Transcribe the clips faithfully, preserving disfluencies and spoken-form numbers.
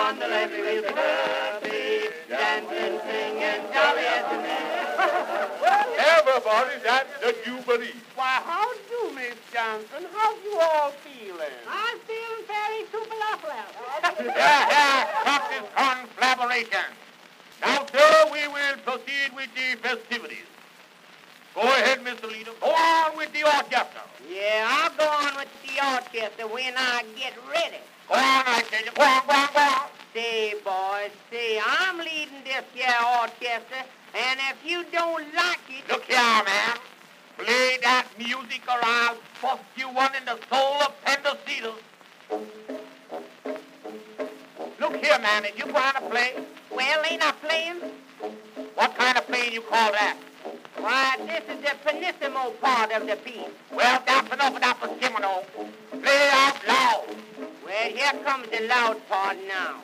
on the levee we'll be happy, dancing, singing, jolly as the day. Everybody dance the Jubilee. Why, how do, Miss Johnson? How you all feeling? I'm feeling very superlative. Yeah, yeah, stop this conflagration. Now, sir, we will proceed with the festivities. Go ahead, Mister Leader. Go on with the orchestra. Yeah, I'll go on with the orchestra when I get ready. Go on, I tell you. Go on, go on, go on. Say, boys, say, I'm leading this here orchestra, and if you don't like it... Look here, man. Play that music or I'll bust you one in the soul of Pendleseeders. Look here, man, is you going to play? Well, ain't I playing? What kind of playing you call that? Why, this is the finissimo part of the piece. Well, that's enough of that finissimo. Play out loud. Well, here comes the loud part now.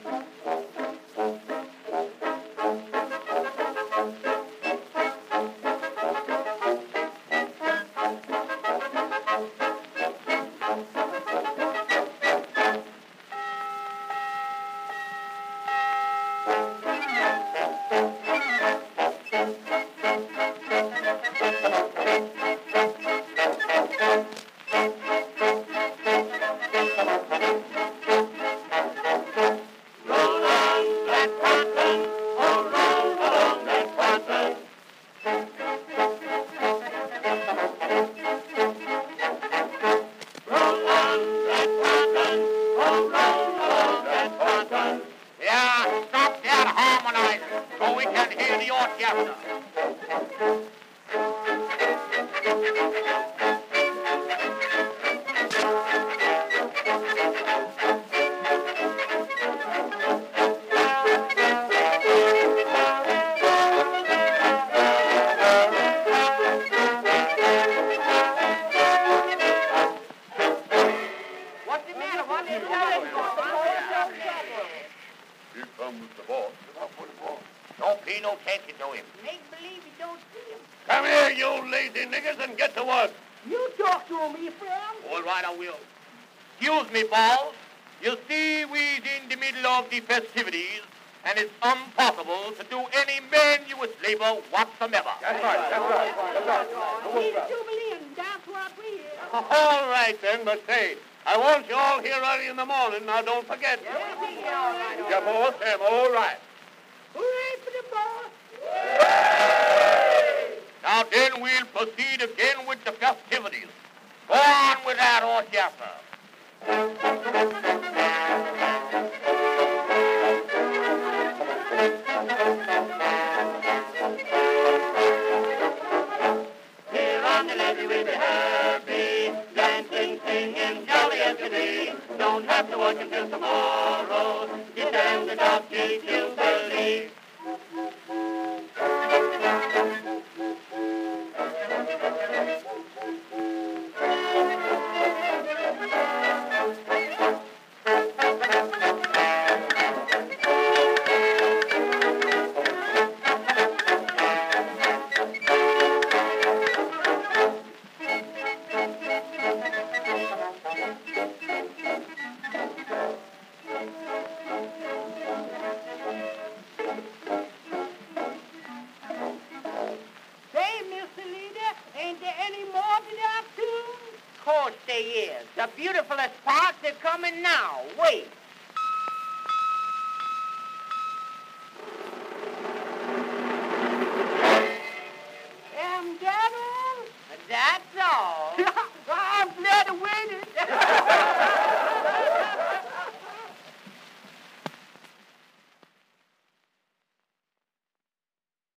Now, don't forget. Yeah, boss, I'm all right. Hooray for the boss! Now, then we'll proceed again with the festivities. Go on with that orchestra. Here on the levee we'll be happy, dancing, singing, jolly as the day. Don't have to work until tomorrow. Get down the dog gate till early. The beautifulest parts are coming now. Wait. Am that all? That's all.